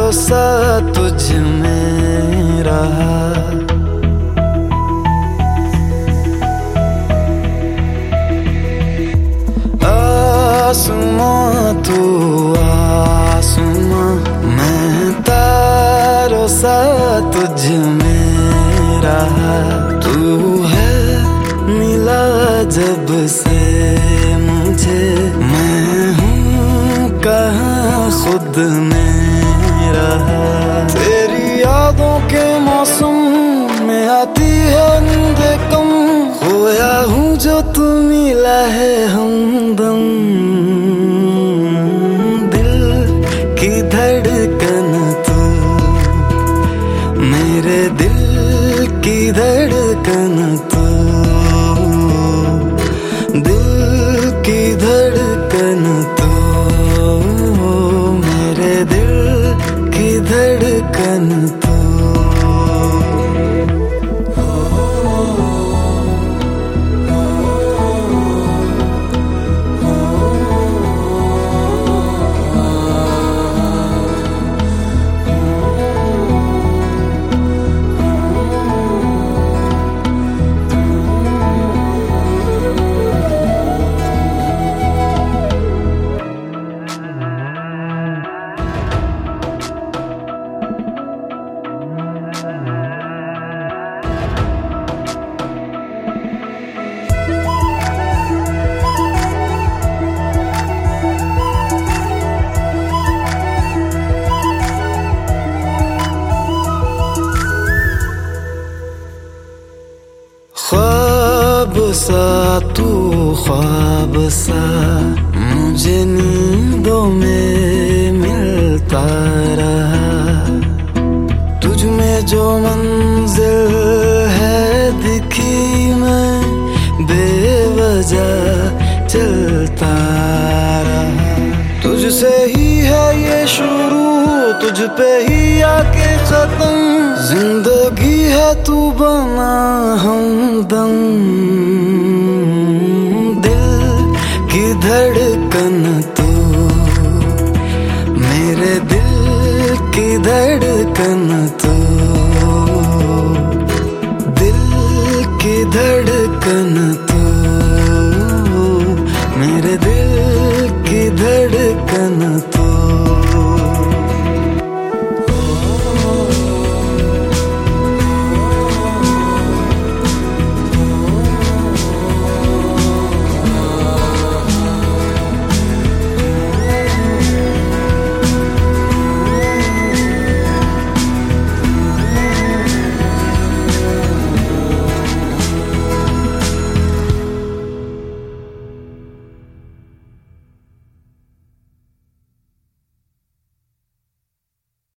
भरोसा तुझ में रहा। आसमां तू आसमां, मैं तारों सा तुझ में रहा। तू है मिला जब से मुझे, मैं हूँ कहाँ खुद में रहा। तेरी यादों के मौसम में आती है नींद कम, खोया हूँ जो तू मिला है हमदम। दिल की धड़कन तू, मेरे दिल की धड़कन तू, दिल की धड़कन तू, मेरे दिल की धड़कन तू। ख्वाब सा तू ख्वाब सा, मुझे नींदों में मिलता रहा। तुझ में जो मंजिल है दिखी, मैं बेवजह चलता रहा। तुझसे ही है ये शुरू, तुझ पे ही आके खत्म। जिंदगी है तू बना हमदम। दिल की धड़कन तू, मेरे दिल की धड़कन तू, दिल की धड़कन तू, मेरे दिल की धड़कन तू।